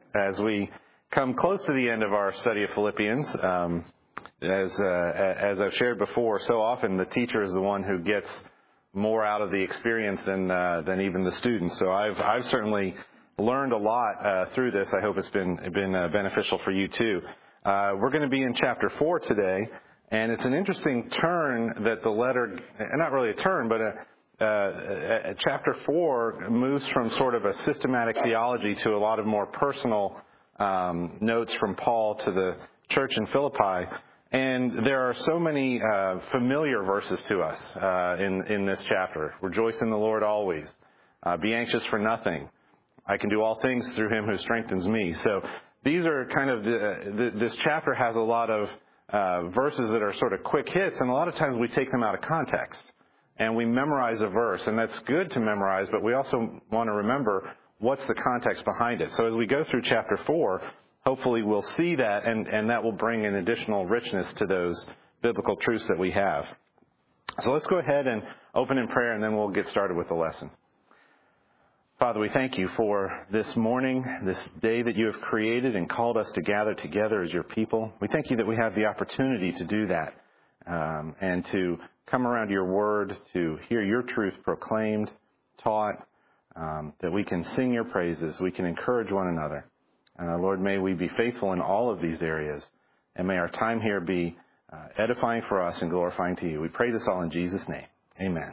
as we come close to the end of our study of Philippians. As I've shared before, so often the teacher is the one who gets more out of the experience than even the students. So I've certainly learned a lot through this. I hope it's been beneficial for you too. We're going to be in chapter 4 today, and it's an interesting turn that the letter, not really a turn, but chapter 4 moves from sort of a systematic theology to a lot of more personal notes from Paul to the church in Philippi. And there are so many familiar verses to us in this chapter. Rejoice in the Lord always. Be anxious for nothing. I can do all things through him who strengthens me. So these are kind of, this chapter has a lot of verses that are sort of quick hits, and a lot of times we take them out of context. And we memorize a verse, and that's good to memorize, but we also want to remember what's the context behind it. So as we go through chapter 4, hopefully we'll see that, and that will bring an additional richness to those biblical truths that we have. So let's go ahead and open in prayer, and then we'll get started with the lesson. Father, we thank you for this morning, this day that you have created and called us to gather together as your people. We thank you that we have the opportunity to do that, and to come around your word, to hear your truth proclaimed, taught, that we can sing your praises, we can encourage one another. Lord, may we be faithful in all of these areas, and may our time here be edifying for us and glorifying to you. We pray this all in Jesus' name. Amen.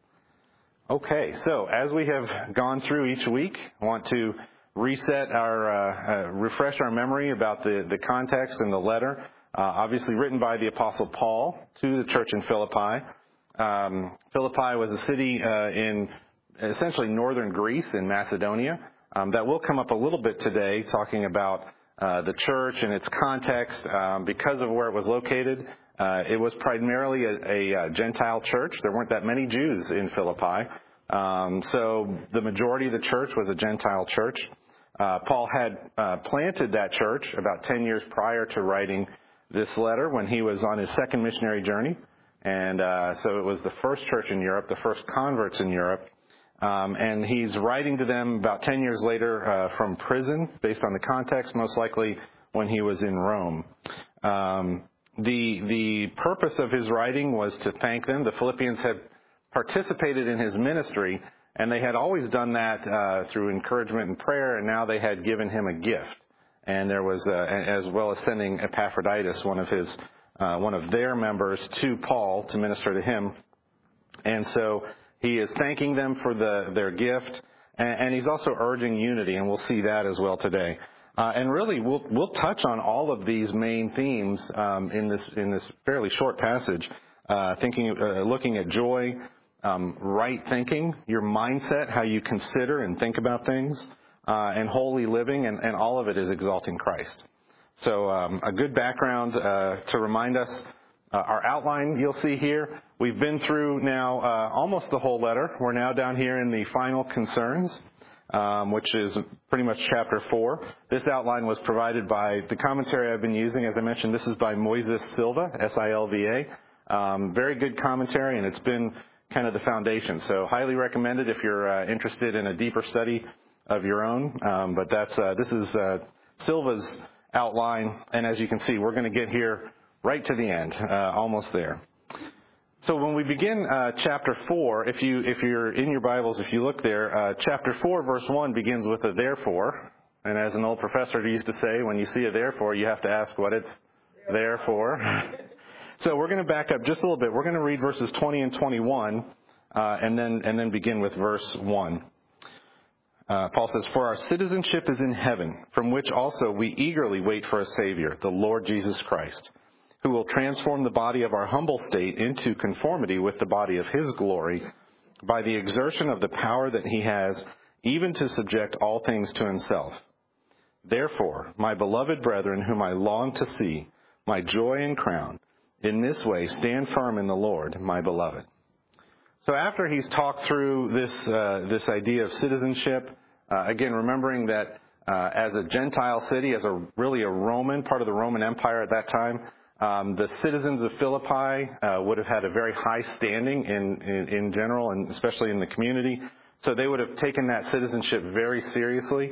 Okay, so as we have gone through each week, I want to reset refresh our memory about the context and the letter. Obviously written by the Apostle Paul to the church in Philippi. Philippi was a city in essentially northern Greece in Macedonia. That will come up a little bit today, talking about the church and its context. Because of where it was located, it was primarily a Gentile church. There weren't that many Jews in Philippi. So the majority of the church was a Gentile church. Paul had planted that church about 10 years prior to writing this letter when he was on his second missionary journey. And so it was the first church in Europe, the first converts in Europe. And he's writing to them about 10 years later from prison, based on the context, most likely when he was in Rome. The purpose of his writing was to thank them. The Philippians had participated in his ministry, and they had always done that through encouragement and prayer, and now they had given him a gift. And there was, as well as sending Epaphroditus, one of their members, to Paul to minister to him. And so he is thanking them for their gift, and he's also urging unity, and we'll see that as well today. And really, we'll touch on all of these main themes in this fairly short passage. Looking at joy, right thinking, your mindset, how you consider and think about things, and holy living, and all of it is exalting Christ. So a good background to remind us. Our outline you'll see here. We've been through now almost the whole letter. We're now down here in the final concerns, which is pretty much chapter 4. This outline was provided by the commentary I've been using. As I mentioned, this is by Moises Silva, S-I-L-V-A. Very good commentary, and it's been kind of the foundation. So highly recommended if you're interested in a deeper study of your own. But this is Silva's outline, and as you can see, we're going to get here right to the end, almost there. So when we begin chapter 4, if you're in your Bibles, if you look there, chapter 4, verse 1 begins with a therefore. And as an old professor used to say, when you see a therefore, you have to ask what it's there for. So we're going to back up just a little bit. We're going to read verses 20 and 21, and then begin with verse 1. Paul says, "For our citizenship is in heaven, from which also we eagerly wait for a Savior, the Lord Jesus Christ, who will transform the body of our humble state into conformity with the body of his glory, by the exertion of the power that he has, even to subject all things to himself. Therefore, my beloved brethren, whom I long to see, my joy and crown, in this way stand firm in the Lord, my beloved." So after he's talked through this idea of citizenship, again, remembering that as a Gentile city, as really a Roman, part of the Roman Empire at that time, the citizens of Philippi would have had a very high standing in general, and especially in the community. So they would have taken that citizenship very seriously.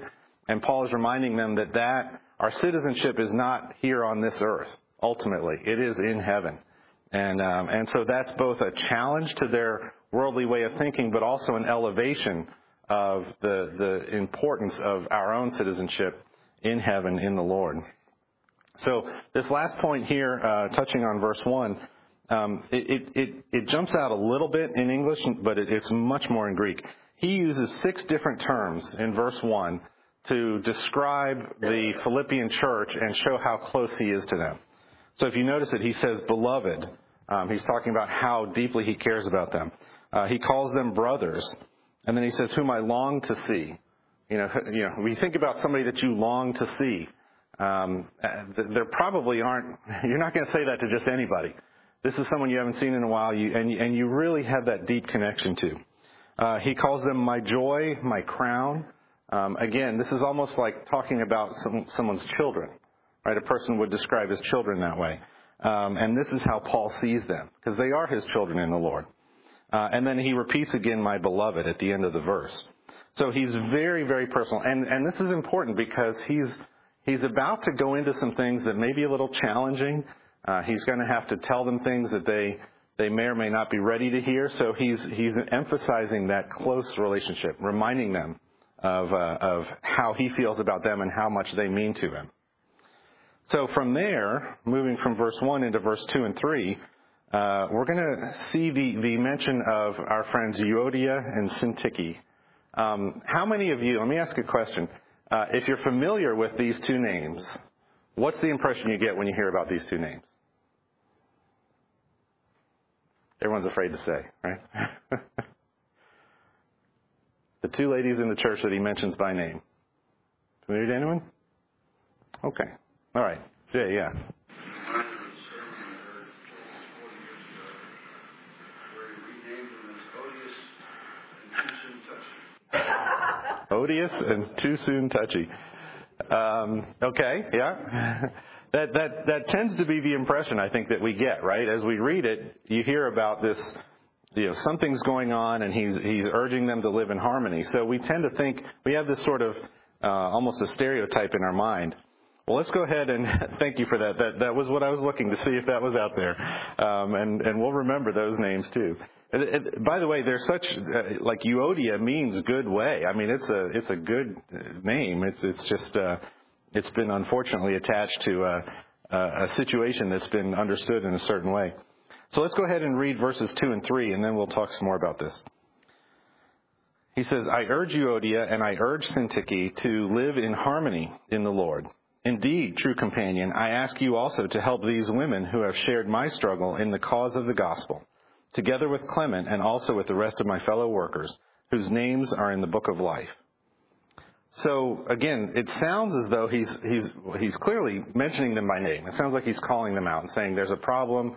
And Paul is reminding them that our citizenship is not here on this earth, ultimately. It is in heaven. And so that's both a challenge to their worldly way of thinking, but also an elevation of the importance of our own citizenship in heaven in the Lord. So this last point here, touching on verse 1, it jumps out a little bit in English, but it's much more in Greek. He uses 6 different terms in verse 1 to describe the Philippian church and show how close he is to them. So if you notice it, he says, beloved. He's talking about how deeply he cares about them. He calls them brothers. And then he says, whom I long to see. You know, when you think about somebody that you long to see, there probably aren't, you're not going to say that to just anybody. This is someone you haven't seen in a while, and you really have that deep connection to. He calls them my joy, my crown. Again, this is almost like talking about someone's children, right? A person would describe his children that way. And this is how Paul sees them, because they are his children in the Lord. And then he repeats again, my beloved, at the end of the verse. So he's very, very personal. And this is important because he's about to go into some things that may be a little challenging. He's going to have to tell them things that they may or may not be ready to hear. So he's emphasizing that close relationship, reminding them of how he feels about them and how much they mean to him. So from there, moving from verse 1 into verse 2 and 3, we're going to see the mention of our friends Euodia and Syntyche. How many of you, let me ask a question. If you're familiar with these 2 names, what's the impression you get when you hear about these 2 names? Everyone's afraid to say, right? The 2 ladies in the church that he mentions by name. Familiar to anyone? Okay. All right. Jay, yeah. Odious and too soon touchy. Okay, yeah. That tends to be the impression I think that we get, right? As we read it, you hear about this, something's going on, and he's urging them to live in harmony. So we tend to think we have this sort of almost a stereotype in our mind. Well, let's go ahead and thank you for that. That was what I was looking to see if that was out there, and we'll remember those names too. By the way, they're such like Euodia means good way. I mean, it's a good name. It's just it's been unfortunately attached to a situation that's been understood in a certain way. So let's go ahead and read verses 2 and 3, and then we'll talk some more about this. He says, I urge Euodia and I urge Syntyche to live in harmony in the Lord. Indeed, true companion, I ask you also to help these women who have shared my struggle in the cause of the gospel, together with Clement and also with the rest of my fellow workers, whose names are in the book of life. So again, it sounds as though he's clearly mentioning them by name. It sounds like he's calling them out and saying there's a problem.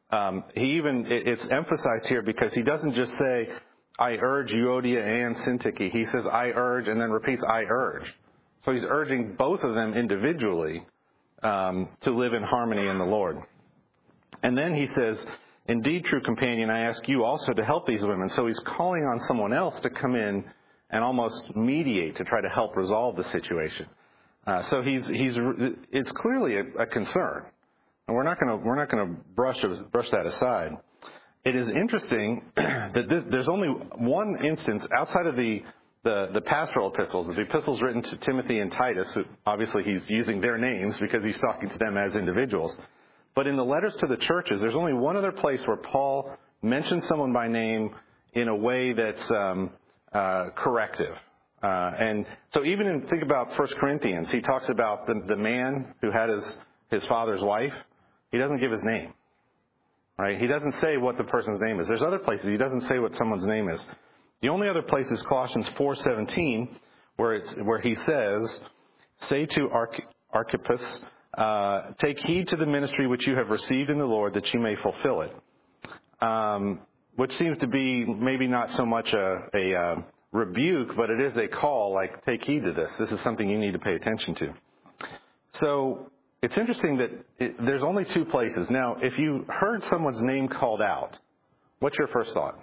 It's emphasized here because he doesn't just say, I urge Euodia and Syntyche. He says, I urge, and then repeats, I urge. So he's urging both of them individually to live in harmony in the Lord. And then he says, indeed, true companion, I ask you also to help these women. So he's calling on someone else to come in and almost mediate to try to help resolve the situation. So it's clearly a concern, and we're not going to brush that aside. It is interesting that there's only one instance outside of the pastoral epistles, the epistles written to Timothy and Titus. Who, obviously, he's using their names because he's talking to them as individuals. But in the letters to the churches, there's only one other place where Paul mentions someone by name in a way that's corrective. And so even think about 1 Corinthians, he talks about the man who had his father's wife. He doesn't give his name, right? He doesn't say what the person's name is. There's other places he doesn't say what someone's name is. The only other place is Colossians 4:17, where he says, say to Archippus, take heed to the ministry which you have received in the Lord, that you may fulfill it. Which seems to be maybe not so much a rebuke, but it is a call, like, take heed to this. This is something you need to pay attention to. So it's interesting that there's only 2 places. Now, if you heard someone's name called out, what's your first thought?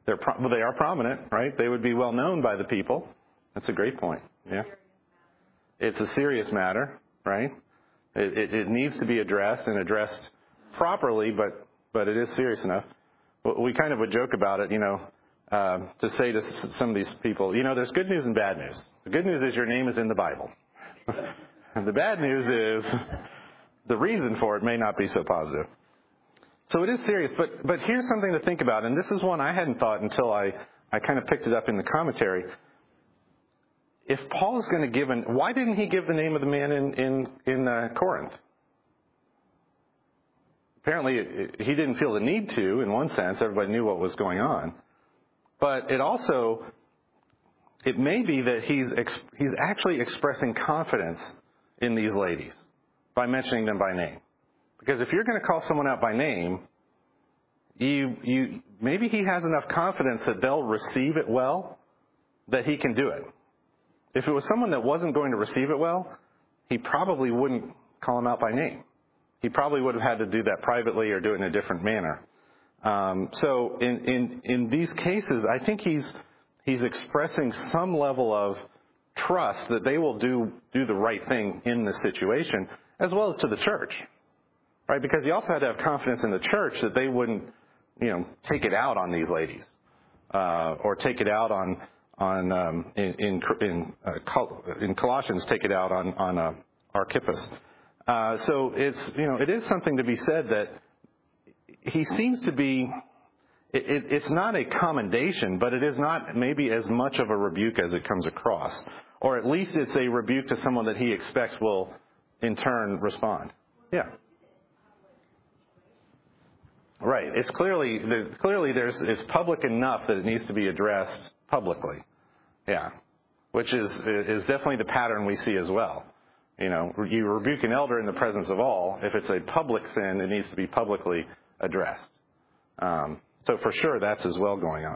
they are prominent, right? They would be well known by the people. That's a great point. Yeah. It's a serious matter, right? It needs to be addressed and addressed properly, but it is serious enough. We kind of would joke about it, to say to some of these people, there's good news and bad news. The good news is your name is in the Bible. And the bad news is the reason for it may not be so positive. So it is serious, but here's something to think about, and this is one I hadn't thought until I kind of picked it up in the commentary. If Paul is going to why didn't he give the name of the man in Corinth? Apparently, he didn't feel the need to, in one sense. Everybody knew what was going on. But it may be that he's actually expressing confidence in these ladies by mentioning them by name. Because if you're going to call someone out by name, maybe he has enough confidence that they'll receive it well, that he can do it. If it was someone that wasn't going to receive it well, he probably wouldn't call them out by name. He probably would have had to do that privately or do it in a different manner. So in these cases, I think he's expressing some level of trust that they will do the right thing in this situation, as well as to the church, right? Because he also had to have confidence in the church that they wouldn't, take it out on these ladies, or take it out in Colossians, take it out on Archippus. So it is something to be said that he seems to be, it's not a commendation, but it is not maybe as much of a rebuke as it comes across. Or at least it's a rebuke to someone that he expects will in turn respond. Yeah. Right. It's it's public enough that it needs to be addressed publicly. Yeah. Which is definitely the pattern we see as well. You rebuke an elder in the presence of all. If it's a public sin, it needs to be publicly addressed. So for sure, that's as well going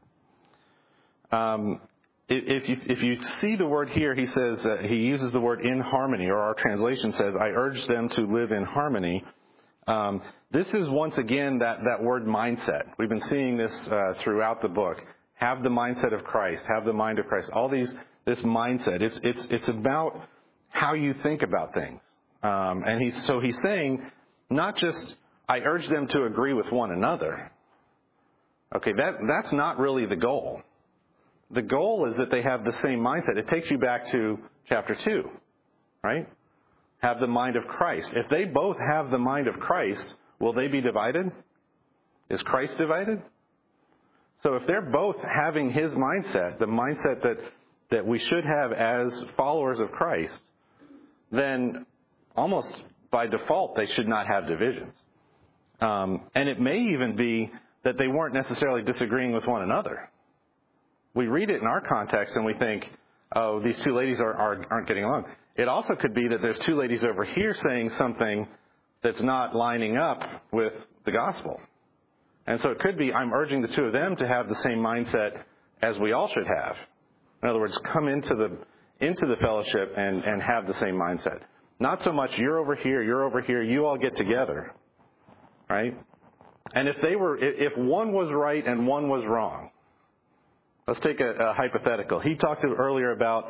on. If you see the word here, he says, he uses the word in harmony, or our translation says, I urge them to live in harmony. This is once again that word mindset. We've been seeing this throughout the book. Have the mindset of Christ. Have the mind of Christ. This mindset. It's about how you think about things. And he's saying, not just, I urge them to agree with one another. Okay, that's not really the goal. The goal is that they have the same mindset. It takes you back to chapter 2, right? Have the mind of Christ. If they both have the mind of Christ, will they be divided? Is Christ divided? So if they're both having his mindset, the mindset that we should have as followers of Christ, then almost by default they should not have divisions. And it may even be that they weren't necessarily disagreeing with one another. We read it in our context and we think, oh, these two ladies aren't getting along. It also could be that there's two ladies over here saying something that's not lining up with the gospel. And so it could be, I'm urging the two of them to have the same mindset as we all should have. In other words, come into the fellowship and have the same mindset. Not so much you're over here, you all get together. Right? And if one was right and one was wrong, let's take a hypothetical. He talked earlier about,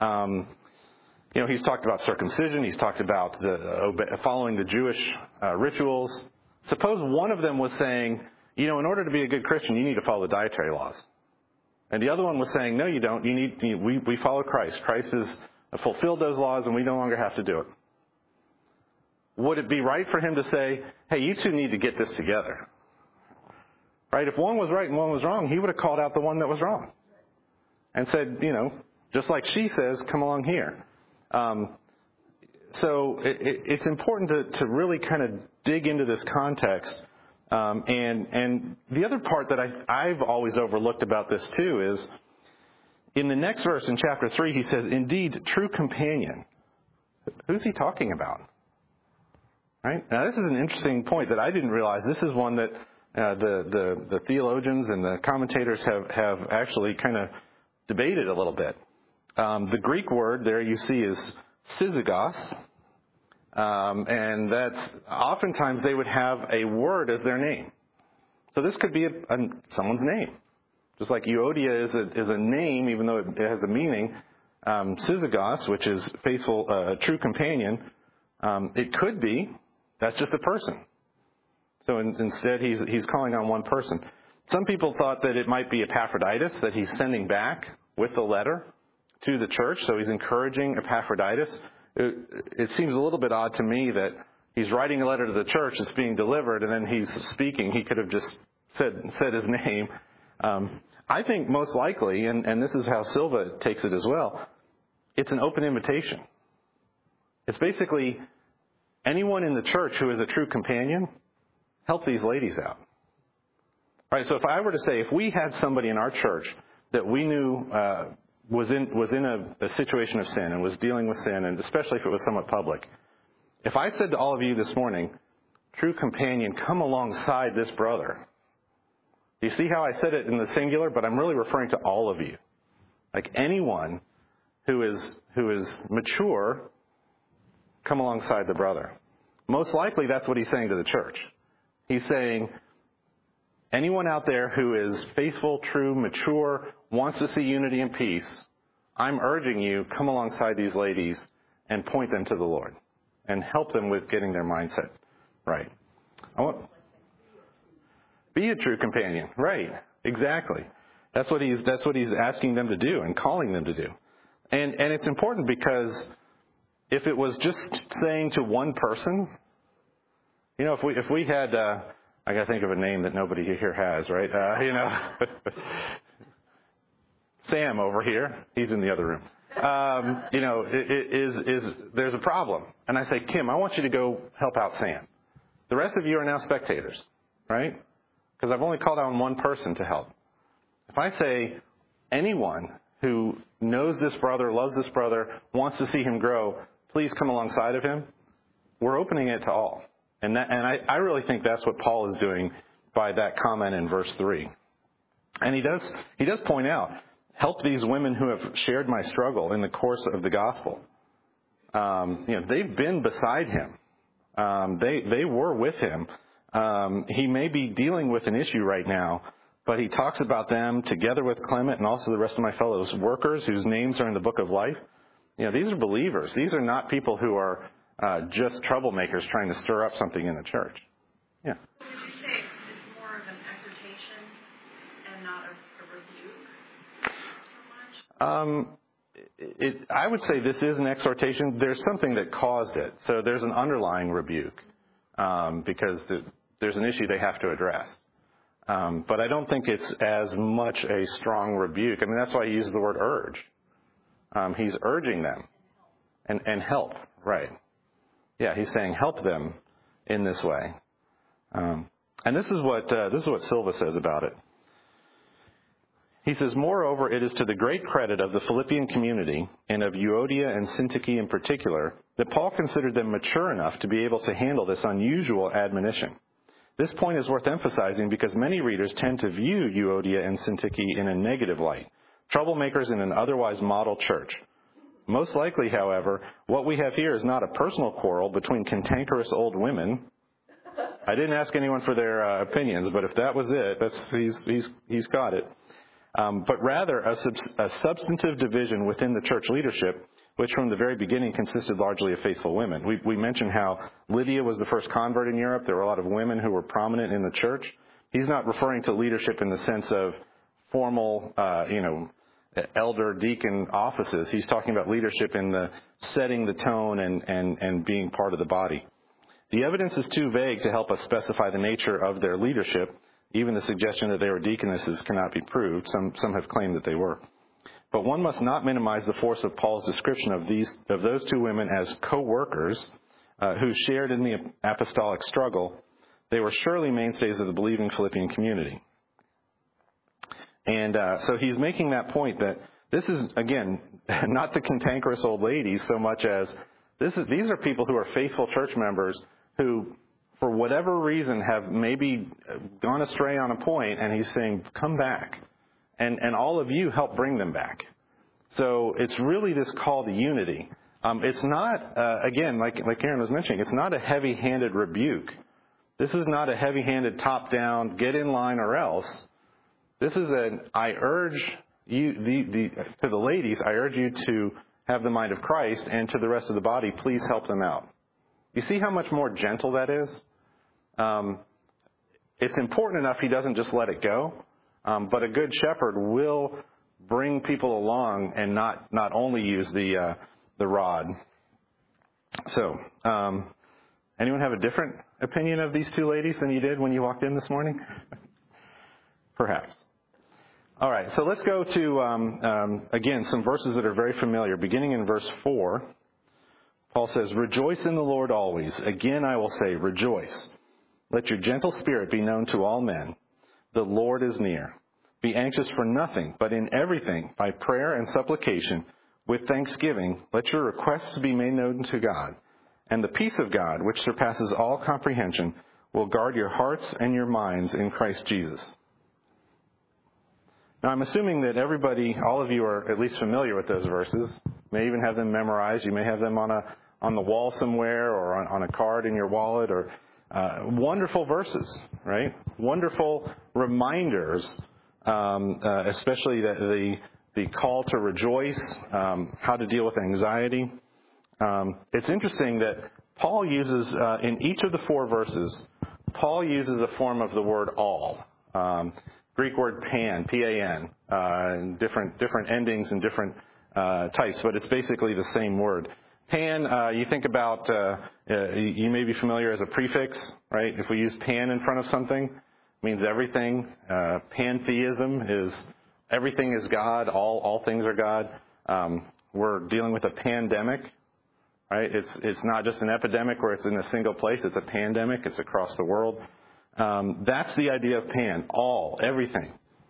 he's talked about circumcision. He's talked about following the Jewish rituals. Suppose one of them was saying, in order to be a good Christian, you need to follow the dietary laws. And the other one was saying, no, you don't. We follow Christ. Christ has fulfilled those laws and we no longer have to do it. Would it be right for him to say, hey, you two need to get this together? Right? If one was right and one was wrong, he would have called out the one that was wrong and said, just like she says, come along here. So it's important to really kind of dig into this context. And the other part that I've always overlooked about this too is in the next verse in chapter 3, he says, indeed, true companion. Who's he talking about? Right? Now, this is an interesting point that I didn't realize. This is one that the theologians and the commentators have actually kind of debated a little bit. The Greek word there you see is syzygos, and that's oftentimes they would have a word as their name. So this could be someone's name. Just like Euodia is a name, even though it has a meaning. Syzygus, which is faithful, true companion, it could be that's just a person. So instead, he's calling on one person. Some people thought that it might be Epaphroditus that he's sending back with the letter to the church. So he's encouraging Epaphroditus. It seems a little bit odd to me that he's writing a letter to the church that's being delivered, and then he's speaking. He could have just said his name. I think most likely, and this is how Silva takes it as well, it's an open invitation. It's basically anyone in the church who is a true companion, help these ladies out. All right, so if I were to say, if we had somebody in our church that we knew was in a situation of sin and was dealing with sin, and especially if it was somewhat public, if I said to all of you this morning, true companion, come alongside this brother. Do you see how I said it in the singular? But I'm really referring to all of you. Like anyone who is mature, come alongside the brother. Most likely that's what he's saying to the church. He's saying, anyone out there who is faithful, true, mature, wants to see unity and peace, I'm urging you, come alongside these ladies and point them to the Lord and help them with getting their mindset right. Be a true companion. Right. Exactly. That's what he's asking them to do and calling them to do. And it's important because if it was just saying to one person, if we had, I got to think of a name that nobody here has, right? Sam over here, he's in the other room. There's a problem. And I say, Kim, I want you to go help out Sam. The rest of you are now spectators, right? Because I've only called on one person to help. If I say anyone who knows this brother, loves this brother, wants to see him grow, please come alongside of him, we're opening it to all. And I really think that's what Paul is doing by that comment in verse 3. And he does point out, help these women who have shared my struggle in the course of the gospel. They've been beside him. They were with him. He may be dealing with an issue right now, but he talks about them together with Clement and also the rest of my fellow workers whose names are in the book of life. These are believers. These are not people who are just troublemakers trying to stir up something in the church. Yeah. Would you say it's more of an exhortation and not a rebuke so much? I would say this is an exhortation. There's something that caused it. So there's an underlying rebuke because there's an issue they have to address. But I don't think it's as much a strong rebuke. I mean, that's why he uses the word urge. He's urging them and help, right? Yeah, he's saying help them in this way. And this is what Silva says about it. He says, moreover, it is to the great credit of the Philippian community and of Euodia and Syntyche in particular that Paul considered them mature enough to be able to handle this unusual admonition. This point is worth emphasizing because many readers tend to view Euodia and Syntyche in a negative light, troublemakers in an otherwise model church. Most likely, however, what we have here is not a personal quarrel between cantankerous old women. I didn't ask anyone for their opinions, but if that was it, he's got it. But rather a substantive division within the church leadership, which from the very beginning consisted largely of faithful women. We mentioned how Lydia was the first convert in Europe. There were a lot of women who were prominent in the church. He's not referring to leadership in the sense of formal, elder deacon offices. He's talking about leadership in the setting the tone and being part of the body. The evidence is too vague to help us specify the nature of their leadership. Even the suggestion that they were deaconesses cannot be proved. Some have claimed that they were. But one must not minimize the force of Paul's description of those two women as co-workers who shared in the apostolic struggle. They were surely mainstays of the believing Philippian community. And so he's making that point that this is, again, not the cantankerous old ladies so much as these are people who are faithful church members who, for whatever reason, have maybe gone astray on a point, and he's saying, come back. And all of you help bring them back. So it's really this call to unity. It's not, again, like Aaron was mentioning, it's not a heavy-handed rebuke. This is not a heavy-handed top-down, get in line or else. This is I urge you, to the ladies, I urge you to have the mind of Christ, and to the rest of the body, please help them out. You see how much more gentle that is? It's important enough he doesn't just let it go, but a good shepherd will bring people along and not only use the rod. So, anyone have a different opinion of these two ladies than you did when you walked in this morning? Perhaps. All right, so let's go to, again, some verses that are very familiar. Beginning in verse 4, Paul says, "Rejoice in the Lord always. Again I will say, rejoice. Let your gentle spirit be known to all men. The Lord is near. Be anxious for nothing, but in everything, by prayer and supplication, with thanksgiving, let your requests be made known to God. And the peace of God, which surpasses all comprehension, will guard your hearts and your minds in Christ Jesus." Now, I'm assuming that everybody, all of you are at least familiar with those verses. You may even have them memorized. You may have them on the wall somewhere or on a card in your wallet. Or wonderful verses, right? Wonderful reminders, especially the call to rejoice, how to deal with anxiety. It's interesting that Paul uses, in each of the 4 verses, Paul uses a form of the word all. Greek word pan, P-A-N, different endings and different types, but it's basically the same word. Pan, you think about, you may be familiar as a prefix, right? If we use pan in front of something, it means everything. Pantheism is everything is God, all things are God. We're dealing with a pandemic, right? It's not just an epidemic where it's in a single place, it's a pandemic, it's across the world. That's the idea of pan, all, everything.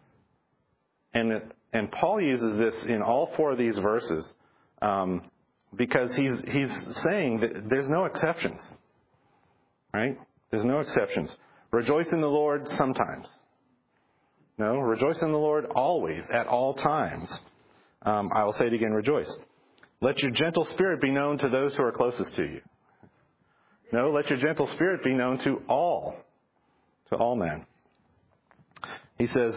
And Paul uses this in all 4 of these verses because he's saying that there's no exceptions, right? There's no exceptions. Rejoice in the Lord sometimes. No, rejoice in the Lord always, at all times. I will say it again, rejoice. Let your gentle spirit be known to those who are closest to you. No, let your gentle spirit be known to all men. He says,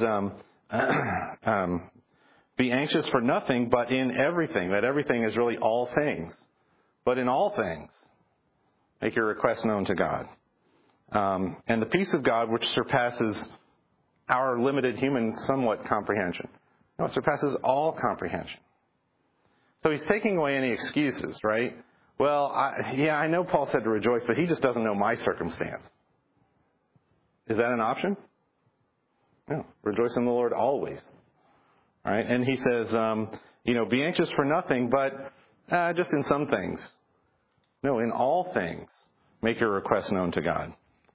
be anxious for nothing, but in everything. That everything is really all things. But in all things, make your requests known to God. And the peace of God, which surpasses our limited human somewhat comprehension. No, it surpasses all comprehension. So he's taking away any excuses, right? Well, I know Paul said to rejoice, but he just doesn't know my circumstance. Is that an option? No. Rejoice in the Lord always. All right? And he says, be anxious for nothing, but just in some things. No, in all things, make your requests known to God.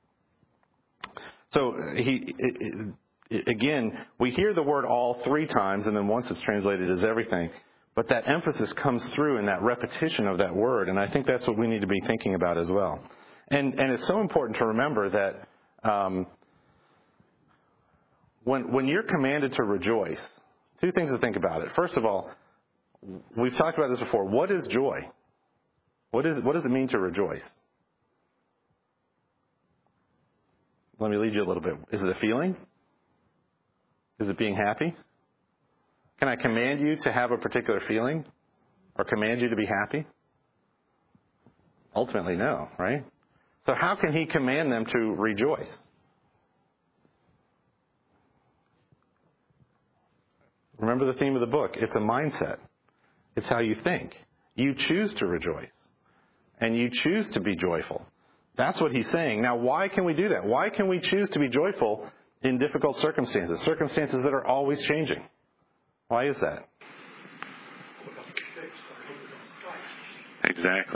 So again, we hear the word all 3 times, and then once it's translated as everything. But that emphasis comes through in that repetition of that word, and I think that's what we need to be thinking about as well. And it's so important to remember that when you're commanded to rejoice, 2 things to think about it. First of all, we've talked about this before. What is joy? What does it mean to rejoice? Let me lead you a little bit. Is it a feeling? Is it being happy? Can I command you to have a particular feeling? Or command you to be happy? Ultimately, no, right? So how can he command them to rejoice? Remember the theme of the book. It's a mindset. It's how you think. You choose to rejoice. And you choose to be joyful. That's what he's saying. Now, why can we do that? Why can we choose to be joyful in difficult circumstances? Circumstances that are always changing. Why is that? Exactly.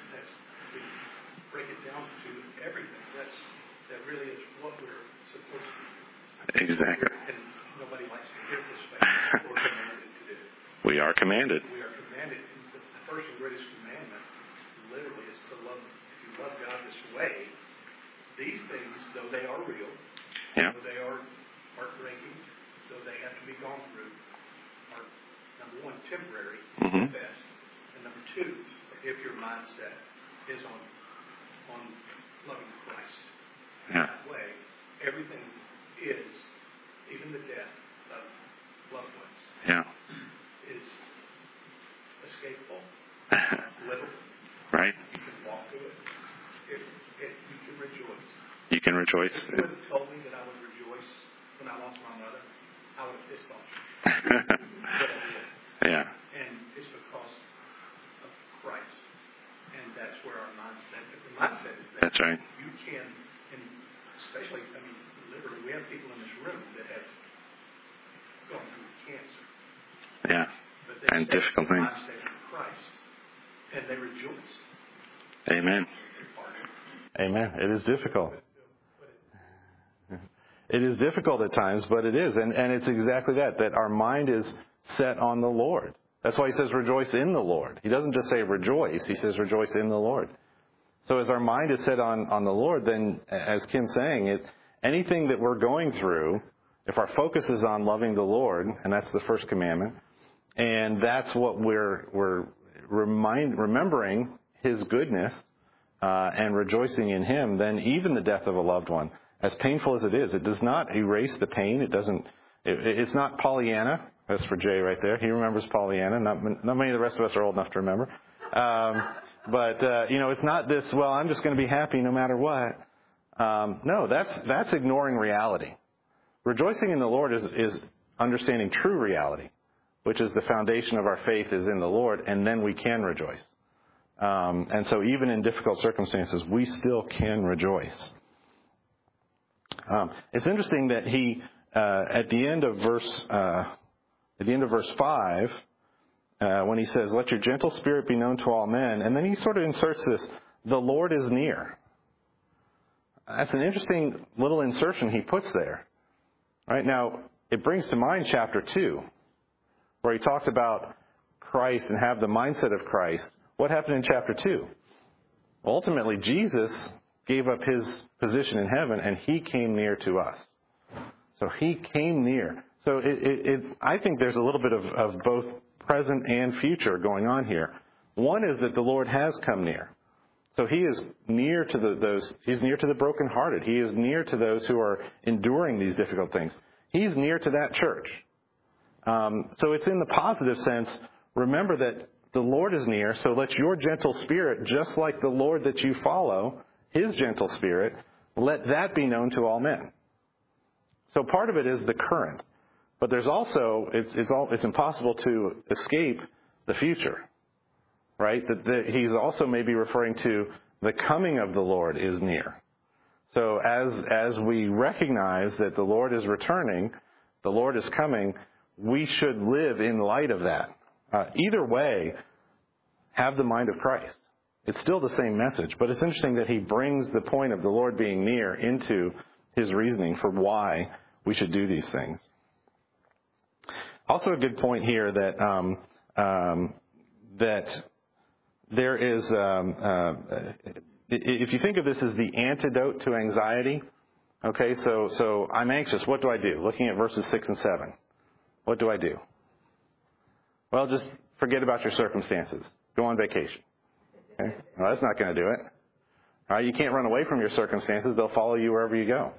Break it down to everything. That really is what we're supposed to do. Exactly. And nobody likes to hear this, but we're commanded to do. We are commanded. We are commanded. The first and greatest commandment, literally, is to love. If you love God this way, these things, though they are real, though they are heartbreaking, though they have to be gone through, are, number 1, temporary, at best, and number 2, if your mindset is on loving Christ that way, everything is, even the death, of loved ones Yeah. is escapable, literal. Right? You can walk through it. You can rejoice. You can rejoice. If you would have told me that I would rejoice when I lost my mother, I would have pissed off you. But I did. Yeah. And it's because of Christ. And that's where our mindset is. The mindset is that That's right. you can, and especially, literally, we have people in this room that have gone through cancer. Yeah. But they And stay difficult in the things. mindset of Christ. And they rejoice. Amen. Amen. It is difficult. It is difficult at times, but it is. And it's exactly that our mind is set on the Lord. That's why he says rejoice in the Lord. He doesn't just say rejoice. He says rejoice in the Lord. So as our mind is set on the Lord, then as Kim's saying, anything that we're going through, if our focus is on loving the Lord, and that's the first commandment, and that's what we're remembering his goodness and rejoicing in him, then even the death of a loved one, as painful as it is, it does not erase the pain. It doesn't. It's not Pollyanna. That's for Jay right there. He remembers Pollyanna. Not many of the rest of us are old enough to remember. But it's not this. Well, I'm just going to be happy no matter what. No, that's ignoring reality. Rejoicing in the Lord is understanding true reality, which is the foundation of our faith is in the Lord, and then we can rejoice. And so even in difficult circumstances, we still can rejoice. It's interesting that he, at the end of verse 5, when he says, "Let your gentle spirit be known to all men," and then he sort of inserts this, "The Lord is near." That's an interesting little insertion he puts there. Right now, it brings to mind chapter 2, where he talked about Christ and have the mindset of Christ. What happened in chapter 2? Ultimately, Jesus gave up his position in heaven, and he came near to us. So he came near. So I think there's a little bit of both present and future going on here. One is that the Lord has come near. So he is near to he's near to the brokenhearted. He is near to those who are enduring these difficult things. He's near to that church. So it's in the positive sense. Remember that the Lord is near, so let your gentle spirit, just like the Lord that you follow, his gentle spirit, let that be known to all men. So part of it is the current. But there's also, it's impossible to escape the future, right? That he's also maybe referring to the coming of the Lord is near. So as we recognize that the Lord is returning, the Lord is coming, we should live in light of that. Either way, have the mind of Christ. It's still the same message, but it's interesting that he brings the point of the Lord being near into his reasoning for why we should do these things. Also a good point here that there is, if you think of this as the antidote to anxiety, okay, so I'm anxious. What do I do? Looking at verses 6 and 7. What do I do? Well, just forget about your circumstances. Go on vacation. Okay? Well, that's not going to do it. All right, you can't run away from your circumstances. They'll follow you wherever you go.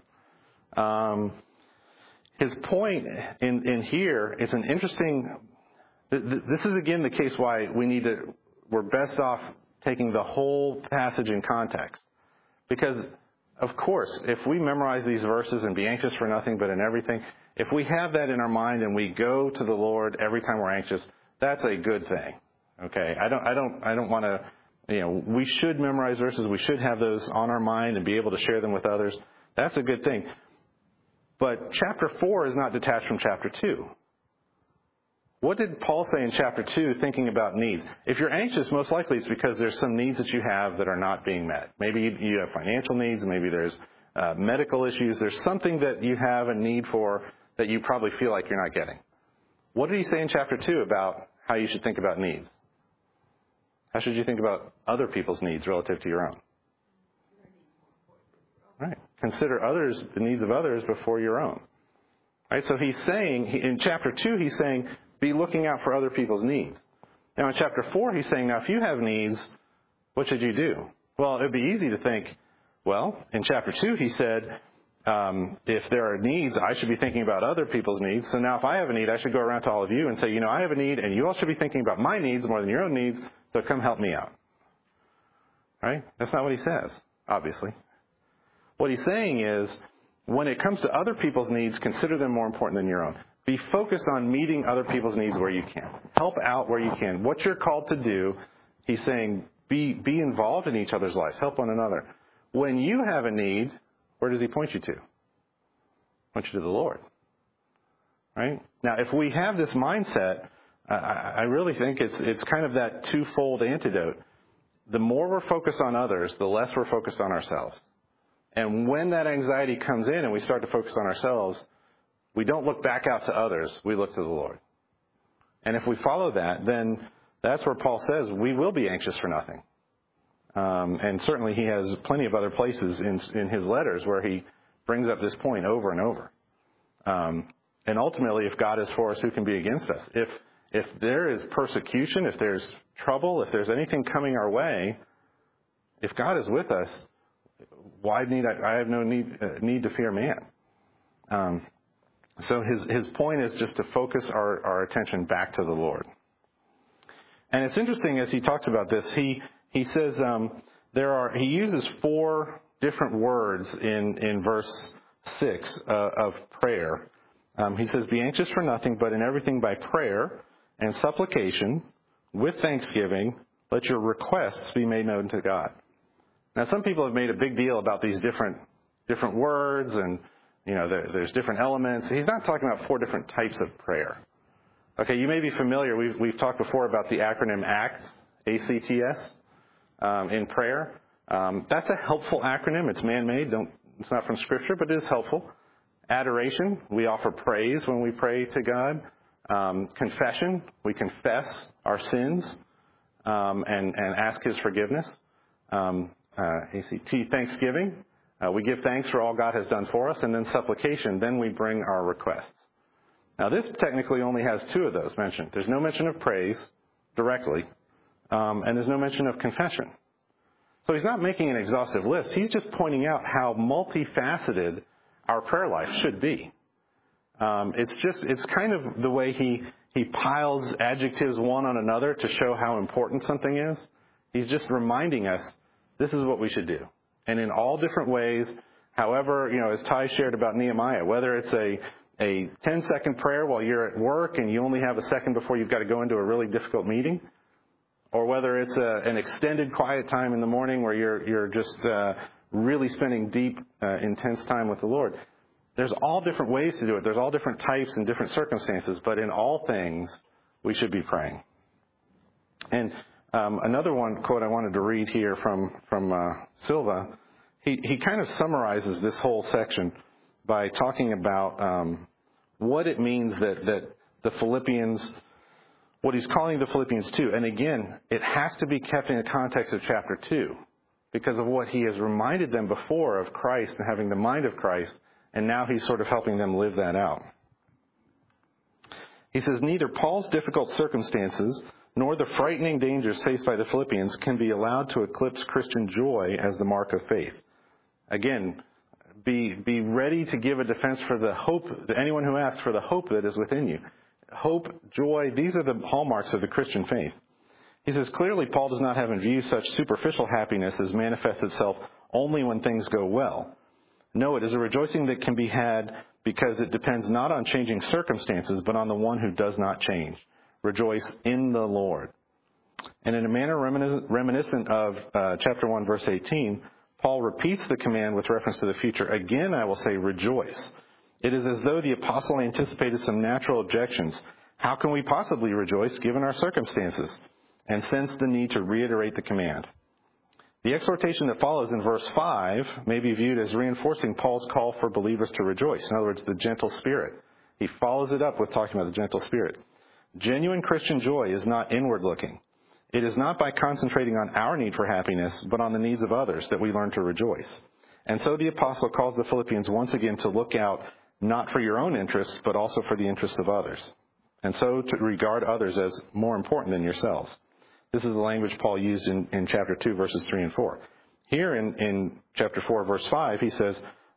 His point in here, it's an interesting, this is again the case why we're best off taking the whole passage in context. Because, of course, if we memorize these verses and be anxious for nothing but in everything, if we have that in our mind and we go to the Lord every time we're anxious, that's a good thing. Okay, I don't want to, we should memorize verses. We should have those on our mind and be able to share them with others. That's a good thing. But chapter 4 is not detached from chapter 2. What did Paul say in chapter 2 thinking about needs? If you're anxious, most likely it's because there's some needs that you have that are not being met. Maybe you have financial needs. Maybe there's medical issues. There's something that you have a need for that you probably feel like you're not getting. What did he say in chapter 2 about how you should think about needs? How should you think about other people's needs relative to your own? Right. Consider the needs of others before your own. Right. So he's saying, in chapter 2, he's saying, be looking out for other people's needs. Now in chapter 4, he's saying, now if you have needs, what should you do? Well, it'd be easy to think, well, in chapter 2, he said, If there are needs, I should be thinking about other people's needs. So now if I have a need, I should go around to all of you and say, I have a need, and you all should be thinking about my needs more than your own needs, so come help me out. Right? That's not what he says, obviously. What he's saying is, when it comes to other people's needs, consider them more important than your own. Be focused on meeting other people's needs where you can. Help out where you can. What you're called to do, he's saying, be involved in each other's lives. Help one another. When you have a need, where does he point you to? Point you to the Lord. Right? Now, if we have this mindset, I really think it's kind of that twofold antidote. The more we're focused on others, the less we're focused on ourselves. And when that anxiety comes in and we start to focus on ourselves, we don't look back out to others, we look to the Lord. And if we follow that, then that's where Paul says we will be anxious for nothing. And certainly he has plenty of other places in his letters where he brings up this point over and over. And ultimately, if God is for us, who can be against us? If there is persecution, if there's trouble, if there's anything coming our way, if God is with us, why need I have no need to fear man. So his point is just to focus our attention back to the Lord. And it's interesting as he talks about this, he says he uses 4 different words in verse 6 of prayer. He says, be anxious for nothing, but in everything by prayer and supplication with thanksgiving, let your requests be made known to God. Now, some people have made a big deal about these different words, and there's different elements. He's not talking about 4 different types of prayer. Okay, you may be familiar. We've talked before about the acronym ACTS, ACTS, in prayer. That's a helpful acronym. It's man-made. It's not from Scripture, but it is helpful. Adoration, we offer praise when we pray to God. Confession, we confess our sins and ask His forgiveness. ACT, thanksgiving, we give thanks for all God has done for us. And then supplication, then we bring our requests. Now this technically only has 2 of those mentioned. There's no mention of praise directly, and there's no mention of confession. So he's not making an exhaustive list. He's just pointing out how multifaceted our prayer life should be. It's kind of the way he piles adjectives one on another to show how important something is. He's just reminding us this is what we should do. And in all different ways, however, as Ty shared about Nehemiah, whether it's a 10-second prayer while you're at work and you only have a second before you've got to go into a really difficult meeting, or whether it's an extended quiet time in the morning where you're just really spending deep, intense time with the Lord. There's all different ways to do it. There's all different types and different circumstances, but in all things, we should be praying. And another quote I wanted to read here from Silva, he kind of summarizes this whole section by talking about what it means that the Philippians, what he's calling the Philippians to. And again, it has to be kept in the context of chapter 2 because of what he has reminded them before of Christ and having the mind of Christ, and now he's sort of helping them live that out. He says, neither Paul's difficult circumstances nor the frightening dangers faced by the Philippians can be allowed to eclipse Christian joy as the mark of faith. Again, be ready to give a defense for the hope, anyone who asks for the hope that is within you. Hope, joy, these are the hallmarks of the Christian faith. He says, clearly Paul does not have in view such superficial happiness as manifests itself only when things go well. No, it is a rejoicing that can be had because it depends not on changing circumstances, but on the one who does not change. Rejoice in the Lord. And in a manner reminiscent of chapter 1, verse 18, Paul repeats the command with reference to the future. Again, I will say rejoice. It is as though the apostle anticipated some natural objections. How can we possibly rejoice given our circumstances? And sensed the need to reiterate the command. The exhortation that follows in verse 5 may be viewed as reinforcing Paul's call for believers to rejoice. In other words, the gentle spirit. He follows it up with talking about the gentle spirit. Genuine Christian joy is not inward looking. It is not by concentrating on our need for happiness, but on the needs of others that we learn to rejoice. And so the apostle calls the Philippians once again to look out not for your own interests, but also for the interests of others. And so to regard others as more important than yourselves. This is the language Paul used in chapter 2, verses 3 and 4. Here in chapter 4, verse 5, he says,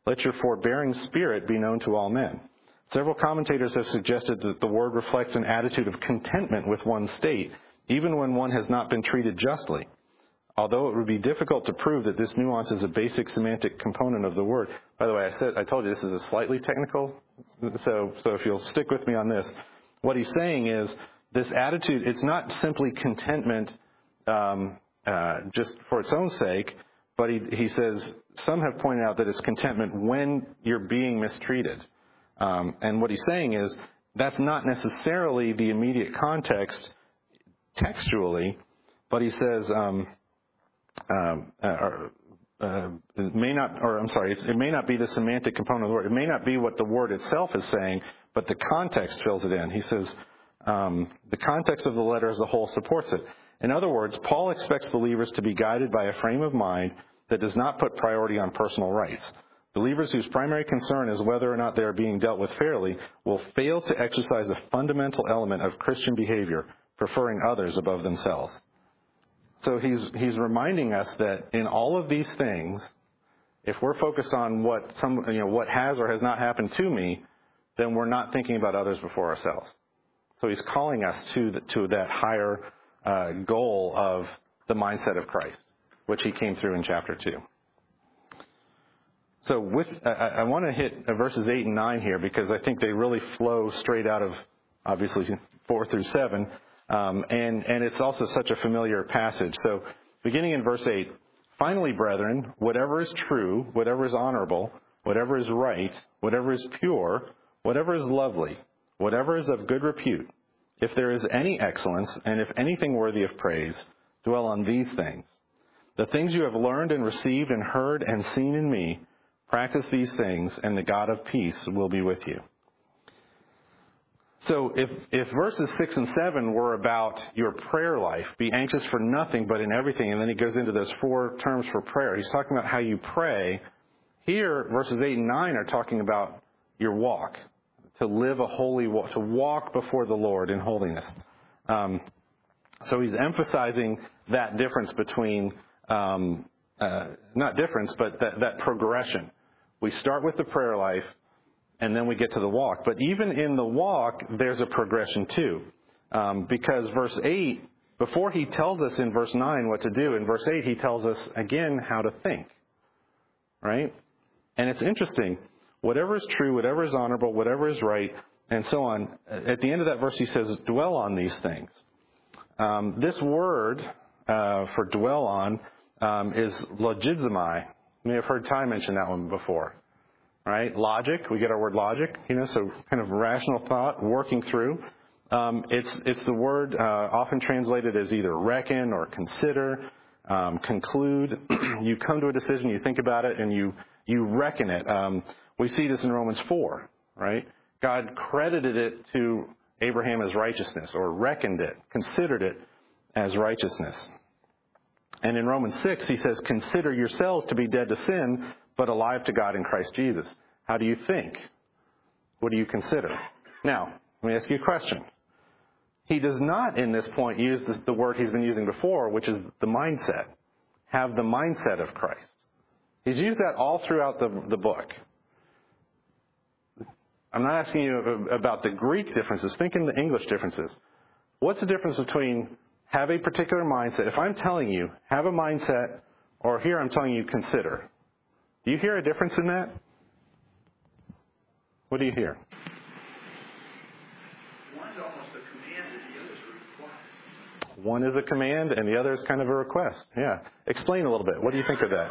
Let your forbearing spirit be known to all men. Several commentators have suggested that the word reflects an attitude of contentment with one's state, even when one has not been treated justly. Although it would be difficult to prove that this nuance is a basic semantic component of the word. By the way, I told you this is a slightly technical, so if you'll stick with me on this. What he's saying is this attitude, it's not simply contentment just for its own sake, but he says some have pointed out that it's contentment when you're being mistreated. And what he's saying is that's not necessarily the immediate context textually, but he says it may not be the semantic component of the word. It may not be what the word itself is saying, but the context fills it in. He says the context of the letter as a whole supports it. In other words, Paul expects believers to be guided by a frame of mind that does not put priority on personal rights. Believers whose primary concern is whether or not they are being dealt with fairly will fail to exercise a fundamental element of Christian behavior, preferring others above themselves. So he's reminding us that in all of these things, if we're focused on what has or has not happened to me, then we're not thinking about others before ourselves. So he's calling us to that higher goal of the mindset of Christ, which he came through in chapter 2. So I want to hit verses 8 and 9 here because I think they really flow straight out of, obviously, 4 through 7. And it's also such a familiar passage. So beginning in verse 8, finally, brethren, whatever is true, whatever is honorable, whatever is right, whatever is pure, whatever is lovely, whatever is of good repute, if there is any excellence and if anything worthy of praise, dwell on these things. The things you have learned and received and heard and seen in me, practice these things, and the God of peace will be with you. So if verses 6 and 7 were about your prayer life, be anxious for nothing but in everything, and then he goes into those 4 terms for prayer. He's talking about how you pray. Here, verses 8 and 9 are talking about your walk, to live a holy walk, to walk before the Lord in holiness. So he's emphasizing that difference between, not difference, but that progression. We start with the prayer life, and then we get to the walk. But even in the walk, there's a progression too. Because verse 8, before he tells us in verse 9 what to do, in verse 8 he tells us again how to think. Right? And it's interesting. Whatever is true, whatever is honorable, whatever is right, and so on. At the end of that verse he says, dwell on these things. This word for dwell on is logizomai. You may have heard Ty mention that one before. Right? Logic, we get our word logic, so kind of rational thought, working through. It's the word often translated as either reckon or consider, conclude. You come to a decision, you think about it, and you reckon it. We see this in Romans 4, right? God credited it to Abraham as righteousness, or reckoned it, considered it as righteousness. And in Romans 6, he says, consider yourselves to be dead to sin, but alive to God in Christ Jesus. How do you think? What do you consider? Now, let me ask you a question. He does not, in this point, use the word he's been using before, which is the mindset. Have the mindset of Christ. He's used that all throughout the book. I'm not asking you about the Greek differences. Think in the English differences. What's the difference between have a particular mindset? If I'm telling you, have a mindset, or here I'm telling you, consider. Do you hear a difference in that? What do you hear? One's almost a command and the other's a request. One is a command and the other is kind of a request. Yeah. Explain a little bit. What do you think of that?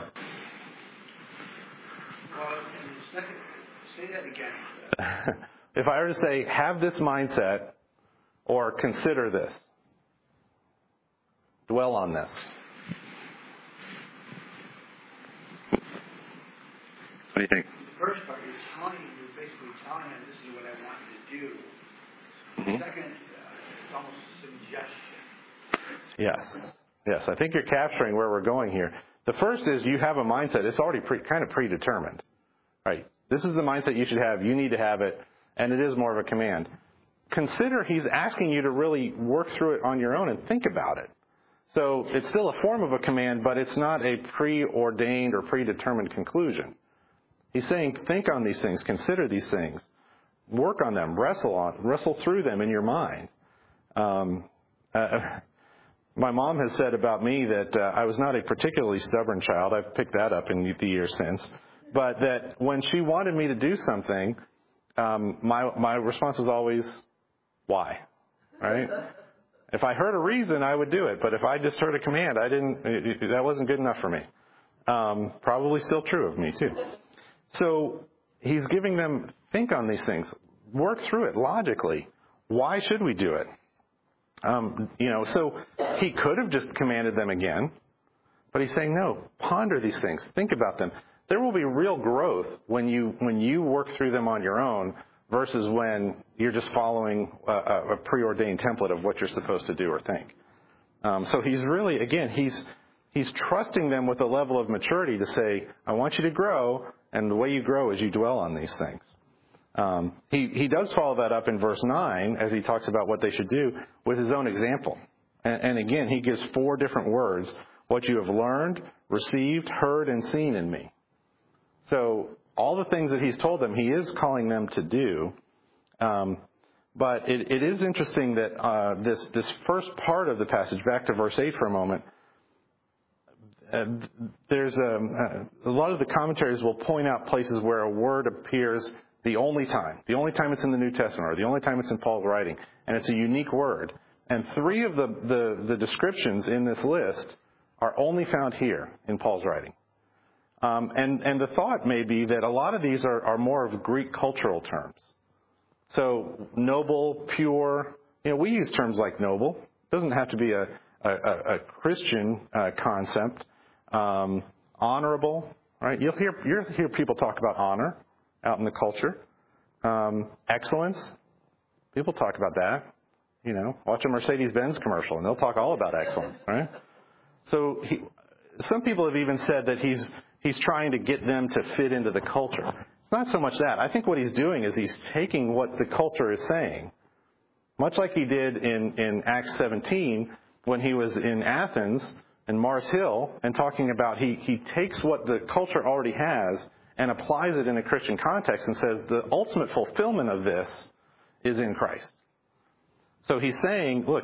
Well, in the second, say that again. If I were to say, have this mindset, or consider this, dwell on this. What do you think? The first part, you're basically telling him this is what I want you to do. Mm-hmm. The second, it's almost a suggestion. Yes. I think you're capturing where we're going here. The first is you have a mindset. It's already kind of predetermined. Right? This is the mindset you should have. You need to have it. And it is more of a command. Consider he's asking you to really work through it on your own and think about it. So it's still a form of a command, but it's not a preordained or predetermined conclusion. He's saying, think on these things, consider these things, work on them, wrestle through them in your mind. My mom has said about me that I was not a particularly stubborn child. I've picked that up in the years since. But that when she wanted me to do something, my response was always, why? Right? If I heard a reason, I would do it. But if I just heard a command, that wasn't good enough for me. Probably still true of me, too. So he's giving them, think on these things. Work through it logically. Why should we do it? So he could have just commanded them again, but he's saying, no, ponder these things. Think about them. There will be real growth when you work through them on your own versus when you're just following a preordained template of what you're supposed to do or think. So he's really, again, he's trusting them with a level of maturity to say, I want you to grow, and the way you grow is you dwell on these things. He does follow that up in verse 9 as he talks about what they should do with his own example. And again, he gives 4 different words, what you have learned, received, heard, and seen in me. So all the things that he's told them, he is calling them to do. But it is interesting that this first part of the passage, back to verse 8 for a moment, there's a lot of the commentaries will point out places where a word appears the only time it's in the New Testament, or the only time it's in Paul's writing, and it's a unique word. And 3 of the descriptions in this list are only found here in Paul's writing. And the thought may be that a lot of these are more of Greek cultural terms. So noble, pure, we use terms like noble. It doesn't have to be a Christian concept. Honorable, right? You'll hear people talk about honor out in the culture. Excellence. People talk about that. Watch a Mercedes-Benz commercial and they'll talk all about excellence, right? So some people have even said that he's trying to get them to fit into the culture. It's not so much that. I think what he's doing is he's taking what the culture is saying, much like he did in Acts 17 when he was in Athens and Mars Hill and talking about he takes what the culture already has and applies it in a Christian context and says the ultimate fulfillment of this is in Christ. So he's saying, look,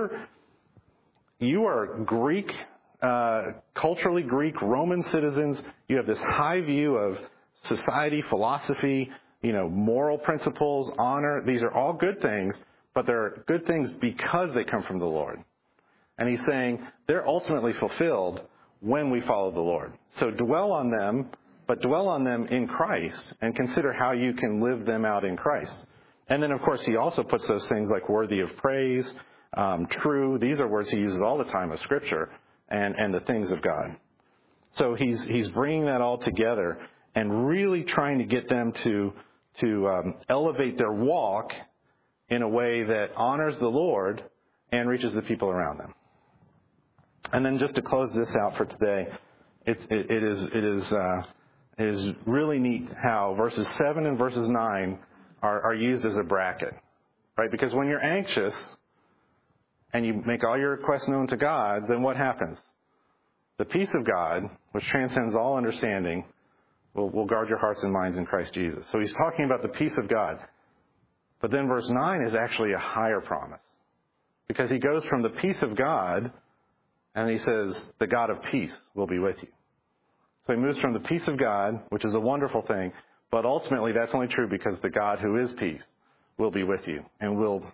you are Greek, culturally Greek, Roman citizens. You have this high view of society, philosophy, moral principles, honor. These are all good things, but they're good things because they come from the Lord. And he's saying they're ultimately fulfilled when we follow the Lord. So dwell on them, but dwell on them in Christ and consider how you can live them out in Christ. And then, of course, he also puts those things like worthy of praise, true. These are words he uses all the time of Scripture and the things of God. So he's bringing that all together and really trying to get them to elevate their walk in a way that honors the Lord and reaches the people around them. And then just to close this out for today, it is really neat how verses 7 and verses 9 are used as a bracket, right? Because when you're anxious and you make all your requests known to God, then what happens? The peace of God, which transcends all understanding, will guard your hearts and minds in Christ Jesus. So he's talking about the peace of God. But then verse 9 is actually a higher promise. Because he goes from the peace of God and he says, the God of peace will be with you. So he moves from the peace of God, which is a wonderful thing, but ultimately that's only true because the God who is peace will be with you and will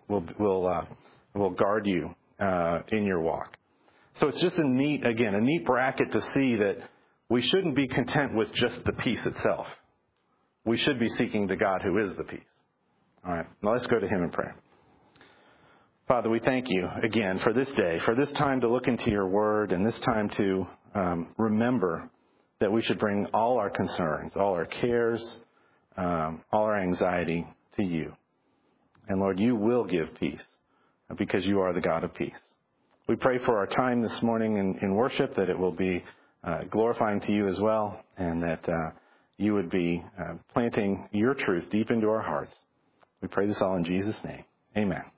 guard you in your walk. So it's just a neat bracket to see that we shouldn't be content with just the peace itself. We should be seeking the God who is the peace. All right, now let's go to him in prayer. Father, we thank you again for this day, for this time to look into your word and this time to remember that we should bring all our concerns, all our cares, all our anxiety to you. And Lord, you will give peace because you are the God of peace. We pray for our time this morning in worship, that it will be glorifying to you as well, and that you would be planting your truth deep into our hearts. We pray this all in Jesus' name. Amen.